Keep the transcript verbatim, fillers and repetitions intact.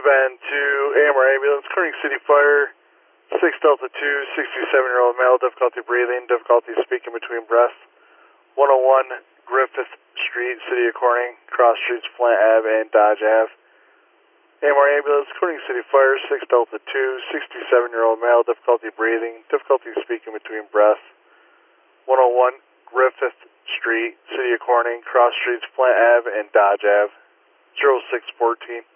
event to A M R Ambulance, Kearney City Fire, six Delta two, sixty-seven-year-old male, difficulty breathing, difficulty speaking between breaths, one oh one Griffith Street, City of Corning, cross streets Flint Avenue and Dodge Avenue. A M R Ambulance, Kearney City Fire, six Delta two, sixty-seven-year-old male, difficulty breathing, difficulty speaking between breaths, one oh one Griffith Street, City of Corning, cross streets Flint Avenue and Dodge Avenue, zero six one four.